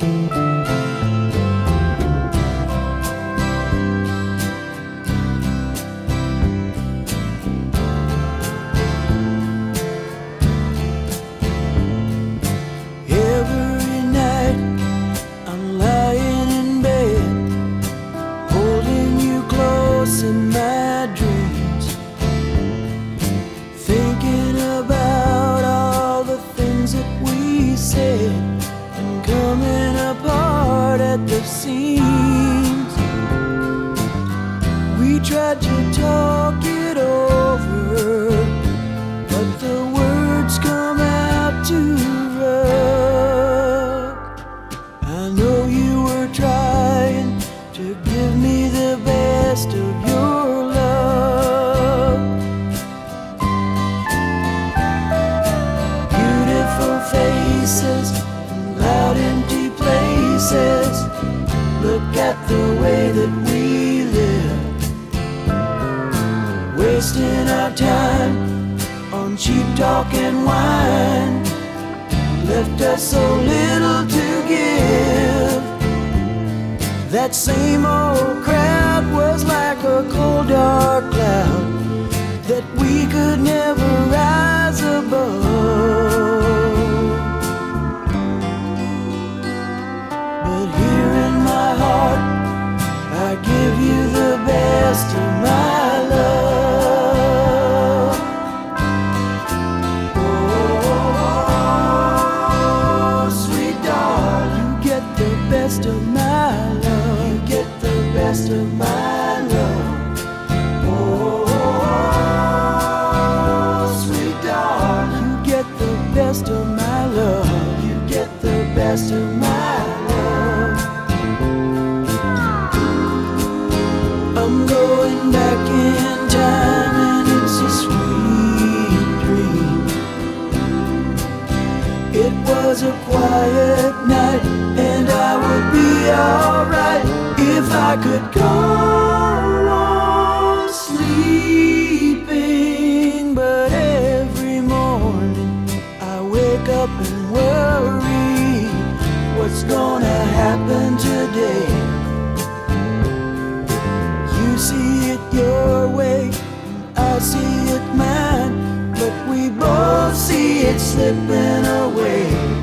Every night I'm lying in bed, holding you close in my dreams, thinking about all the things that we said and coming apart at the seams. We tried to talk it over, but the words come out too rough. I know you were trying to give me the best of your love. Beautiful faces and loud empty places. Look at the way that we live, wasting our time on cheap talk and wine. Left us so little to give. That same old crowd was like a cold dark cloud that we could never rise above. But here in my heart I give you the best of my love. Oh, sweet darling, you get the best of my love. You get the best of my love. Oh, sweet darling, you get the best of my love. You get the best of my love. I'm going back in time and it's a sweet dream. It was a quiet night and I would be alright if I could go on sleeping. But every morning I wake up and worry, what's gonna happen today? You see it your way, I see it mine, but we both see it slipping away.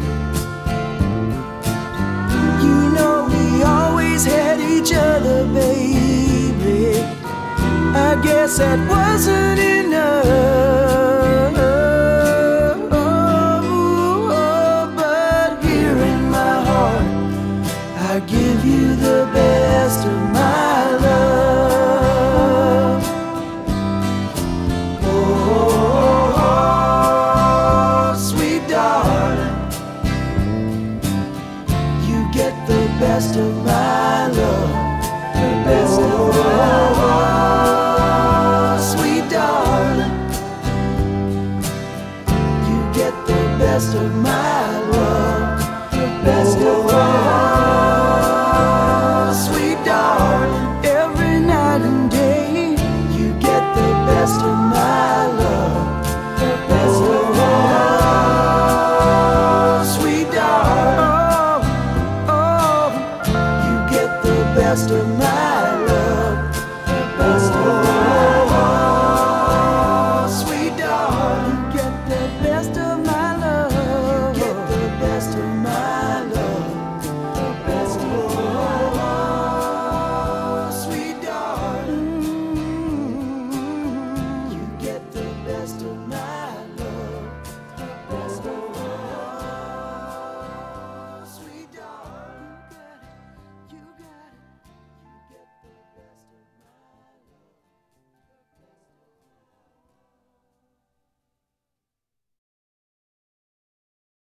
You know we always had each other, baby. I guess that wasn't enough. But here in my heart I give you the best of my love. Oh, sweet darling, you get the best of my love. The best of my love. Sweet darling, you get the best of my love. The best of my love. Sweet darling, every night and day you get the best of my love. The best of my love. Sweet darling, oh, you get the best of my love. The best of my love. Sweet darling, you get the best of my love. You get the best of my love. The best of my love. Sweet darling, you get the best of my